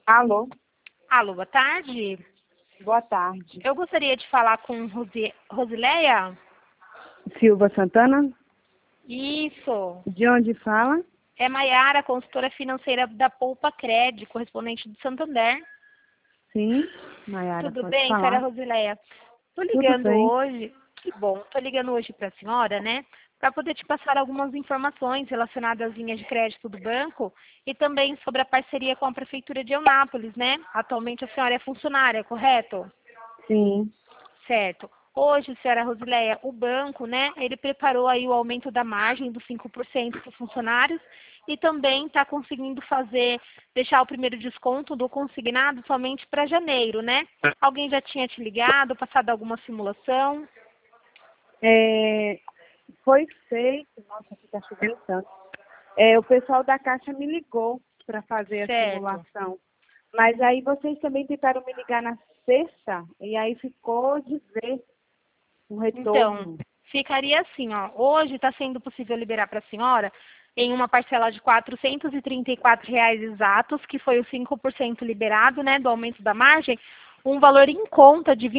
Alô, Alô, boa tarde. boa tarde. Eu gostaria de falar com Rosileia. Silva Santana, Isso. de onde fala? É Maiara, consultora financeira da Poupa Cred, correspondente do Santander. Sim, Maiara, Tudo pode bem, senhora falar. Rosileia? Tô Tudo ligando bem. hoje, que bom, tô ligando hoje para a senhora, né? Para poder te passar algumas informações relacionadas às linhas de crédito do banco e também sobre a parceria com a Prefeitura de Eunápolis, né? Atualmente a senhora é funcionária, correto? Sim. Certo. Hoje, senhora Rosileia, o banco, né, ele preparou aí o aumento da margem dos 5% para os funcionários e também está conseguindo deixar o primeiro desconto do consignado somente para janeiro, né? Alguém já tinha te ligado, passado alguma simulação? É, foi feito, nossa, aqui está chovendo tanto. O pessoal da Caixa me ligou para fazer a Certo. simulação. Mas aí vocês também tentaram me ligar na sexta e aí ficou de ver o Então, retorno. ficaria assim, ó. Hoje está sendo possível liberar para a senhora em uma parcela de R$ 434 exatos, que foi os 5% liberado, né, do aumento da margem, um valor em conta de R$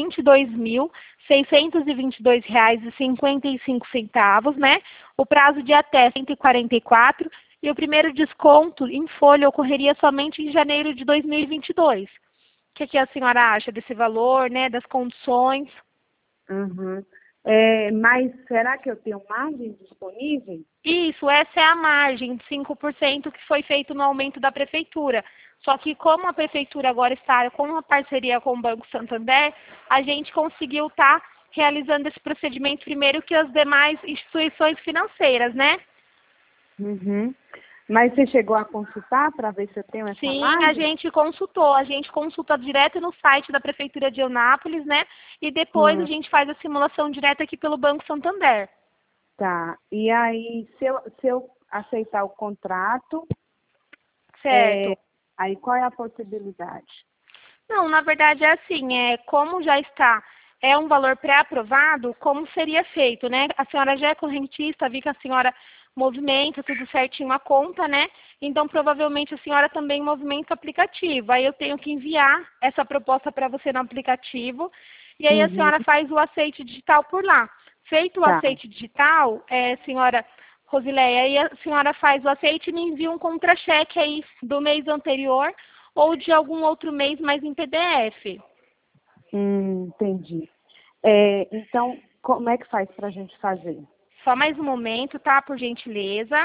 22.622,55, né? O prazo de até 144 e o primeiro desconto em folha ocorreria somente em janeiro de 2022. O que a senhora acha desse valor, né, das condições? Uhum. Mas será que eu tenho margem disponível? Isso, essa é a margem de 5% que foi feito no aumento da prefeitura. Só que como a prefeitura agora está com uma parceria com o Banco Santander, a gente conseguiu estar realizando esse procedimento primeiro que as demais instituições financeiras, né? Uhum. Mas você chegou a consultar para ver se eu tenho essa Sim, a margem? gente consultou, a gente consulta direto no site da Prefeitura de Eunápolis, né? E depois a Hum, gente faz a simulação direta aqui pelo Banco Santander. tá. E aí, se eu aceitar o contrato, é, Certo. aí qual é a possibilidade? Não, na verdade é assim, como já está, é um valor pré-aprovado, como seria feito, né? A senhora já é correntista, vi que a senhora movimenta tudo certinho a conta, né? Então, provavelmente a senhora também movimenta o aplicativo. Aí eu tenho que enviar essa proposta para você no aplicativo e aí a Uhum, senhora faz o aceite digital por lá. Feito o tá. aceite digital, senhora Rosileia, aí a senhora faz o aceite e me envia um contra-cheque aí do mês anterior ou de algum outro mês, mas em PDF. Entendi. Então, como é que faz para a gente fazer? Só mais um momento, tá? Por gentileza.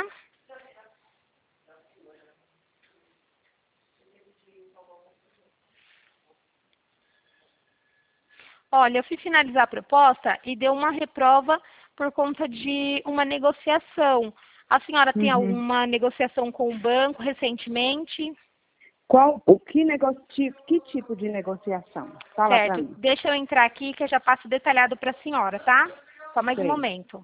Olha, eu fui finalizar a proposta e deu uma reprova por conta de uma negociação. A senhora tem Uhum. alguma negociação com o banco recentemente? Que tipo de negociação? Fala para Certo. mim. Deixa eu entrar aqui que eu já passo detalhado para a senhora, tá? Só mais um Sei. momento.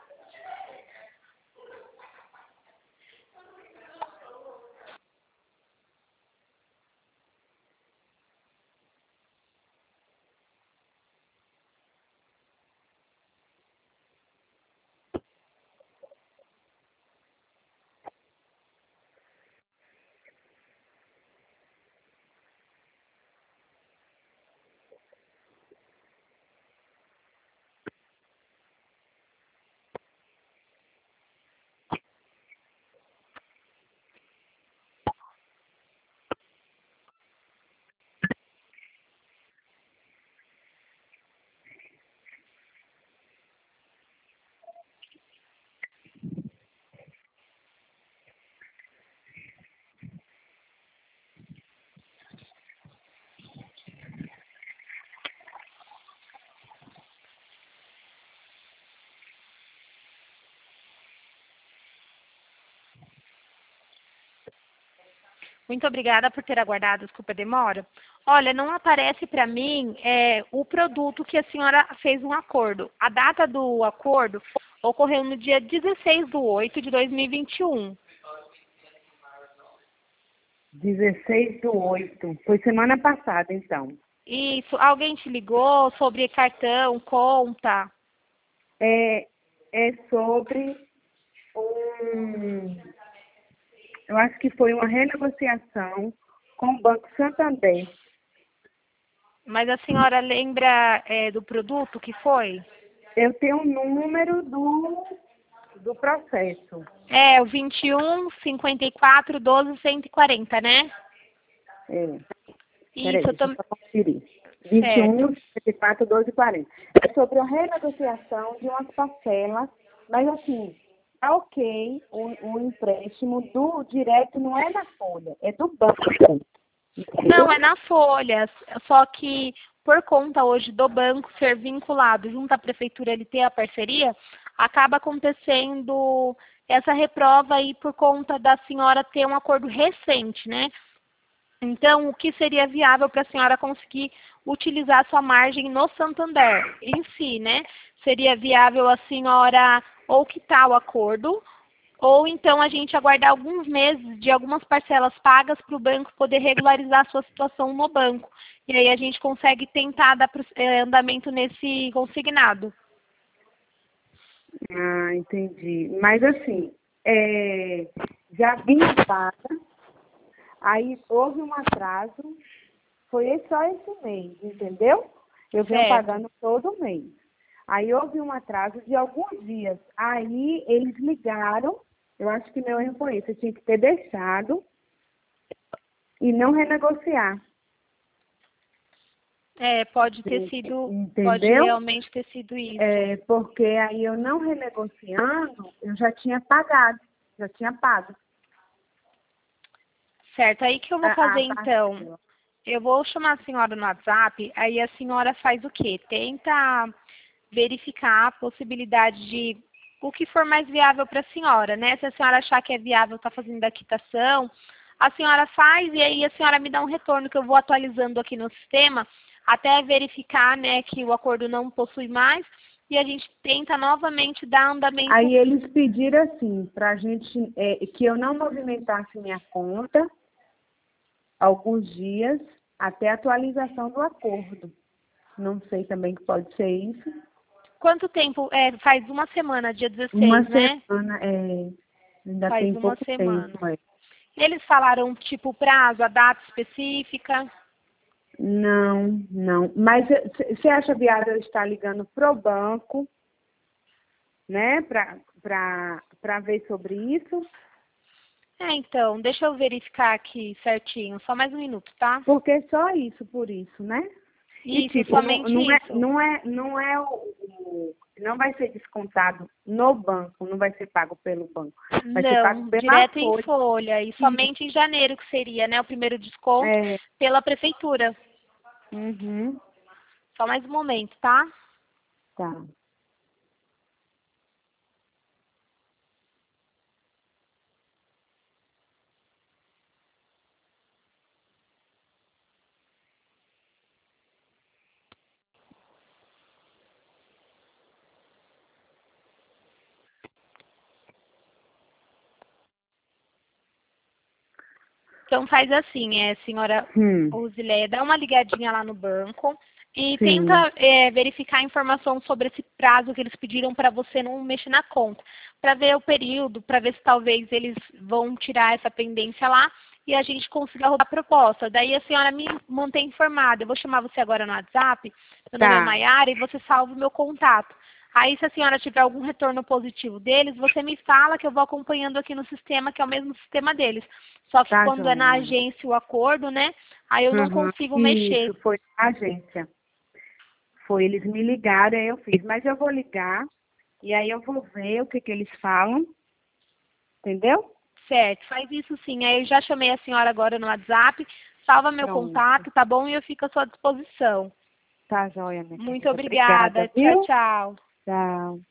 Muito obrigada por ter aguardado, desculpa a demora. Olha, não aparece para mim o produto que a senhora fez um acordo. A data do acordo ocorreu no dia 16/8 de 2021. 16/8. Foi semana passada, então. Isso, alguém te ligou sobre cartão, conta? É, é sobre um. Eu acho que foi uma renegociação com o Banco Santander. Mas a senhora lembra do produto que foi? Eu tenho o número do processo. É, o 21 54 12 140, né? É. Isso, Peraí, eu deixa eu tô... só conferir. Certo. 21, 54, 12, 40. É sobre a renegociação de umas parcelas, mas assim, tá ok, o empréstimo do direto não é na folha, é do banco. Não, é na folha, só que por conta hoje do banco ser vinculado junto à prefeitura, ele ter a parceria, acaba acontecendo essa reprova aí por conta da senhora ter um acordo recente, né? Então, o que seria viável para a senhora conseguir utilizar sua margem no Santander em si, né? Seria viável a senhora ou quitar o acordo, ou então a gente aguardar alguns meses de algumas parcelas pagas para o banco poder regularizar a sua situação no banco. E aí a gente consegue tentar dar andamento nesse consignado. Ah, entendi. Mas assim, já vim paga, aí houve um atraso, foi só esse mês, entendeu? Eu venho Certo. pagando todo mês. Aí houve um atraso de alguns dias. Aí eles ligaram, eu acho que meu erro foi isso, eu tinha que ter deixado e não renegociar. Pode ter sido, pode Entendeu? realmente ter sido isso. Porque aí eu não renegociando, eu já tinha pagado, já tinha pago. Certo, aí que eu vou fazer parte então? dela. Eu vou chamar a senhora no WhatsApp, aí a senhora faz o quê? Tenta verificar a possibilidade de o que for mais viável para a senhora, né? Se a senhora achar que é viável estar fazendo a quitação, a senhora faz e aí a senhora me dá um retorno que eu vou atualizando aqui no sistema até verificar, né, que o acordo não possui mais e a gente tenta novamente dar andamento. Aí eles pediram assim, para a gente, que eu não movimentasse minha conta alguns dias até a atualização do acordo. Não sei também que pode ser isso. Quanto tempo? Faz uma semana, dia 16, Uma né? semana, ainda Faz tem uma pouco semana. tempo. Eles falaram, tipo, prazo, a data específica? Não, não. Mas você acha viável eu estar ligando pro banco, né, para ver sobre isso? Então, deixa eu verificar aqui certinho. Só mais um minuto, tá? Porque só isso, por isso, né? E Isso, tipo, somente isso. não vai ser descontado no banco, não vai ser pago pelo banco. Vai ser pago Não, pela direto em folha. folha. E somente em janeiro, que seria, né, o primeiro desconto É. pela prefeitura. Uhum. Só mais um momento, tá? Tá. Então faz assim, senhora Uzileia, dá uma ligadinha lá no banco e Sim. tenta verificar a informação sobre esse prazo que eles pediram para você não mexer na conta, para ver o período, para ver se talvez eles vão tirar essa pendência lá e a gente consiga rodar a proposta. Daí a senhora me mantém informada. Eu vou chamar você agora no WhatsApp, meu nome é Maiara, e você salva o meu contato. Aí, se a senhora tiver algum retorno positivo deles, você me fala que eu vou acompanhando aqui no sistema, que é o mesmo sistema deles. Só que Tá, quando é na joia. agência o acordo, né? Aí eu não consigo mexer. Isso, foi a agência. Foi, eles me ligaram, aí eu fiz. Mas eu vou ligar e aí eu vou ver o que eles falam. Entendeu? Certo, faz isso sim. Aí eu já chamei a senhora agora no WhatsApp, salva meu Pronto. contato, tá bom? E eu fico à sua disposição. Tá, joia, minha Muito querida. obrigada. Obrigada, viu? Tchau, tchau. Tchau.